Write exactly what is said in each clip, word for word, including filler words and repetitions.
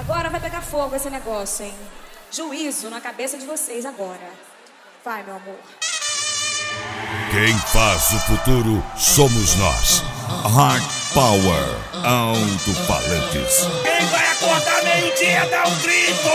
Agora vai pegar fogo esse negócio, hein? Juízo na cabeça de vocês agora. Vai, meu amor. Quem faz o futuro somos nós. Hard Power Alto-Falantes. Quem vai acordar meio-dia dá um grito!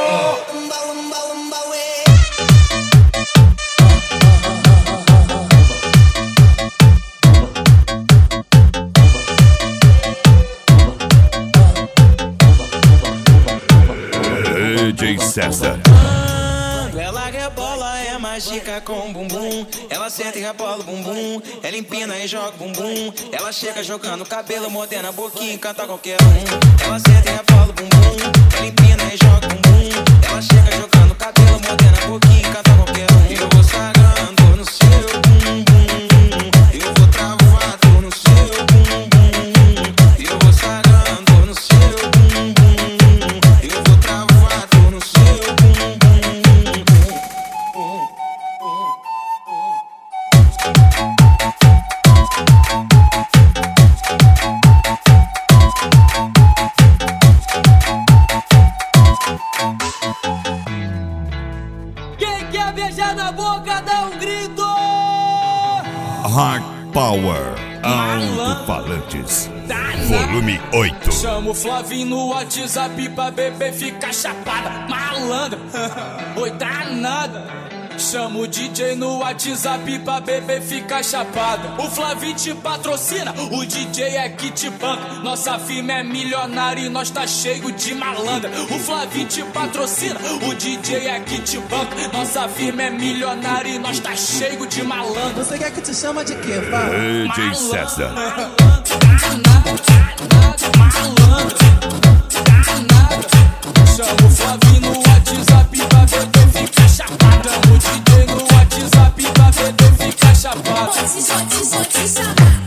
D J César. Ela rebola, é mágica com bumbum. Ela senta e rebola o bumbum. Ela empina e joga o bumbum. Ela chega jogando cabelo, mordendo a boquinha, canta qualquer um. Ela senta e rebola o bumbum. Ela empina e joga o bumbum. Ela chega jogando cabelo, mordendo a boquinha, canta qualquer um. Eu vou sagrando no seu bumbum. Eu vou travado no seu bumbum. Eu vou sagrando no seu bumbum. Eu vou travado no seu bumbum. Quem quer beijar na boca dá um grito! Hard Power Alto-Falantes. Volume oito. Chama o Flavinho no WhatsApp pra bebê ficar chapada. Malandro, oi danada. Chama o D J no WhatsApp pra bebê ficar chapada. O Flavinho te patrocina, o D J é que te banca. Nossa firma é milionária e nós tá cheio de malandra. O Flavinho te patrocina, o D J é que te banca. Nossa firma é milionária e nós tá cheio de malandra. Você quer que te chama de quê, fala? D J César. Chama o Flavinho no WhatsApp pra bebê ficar chapada.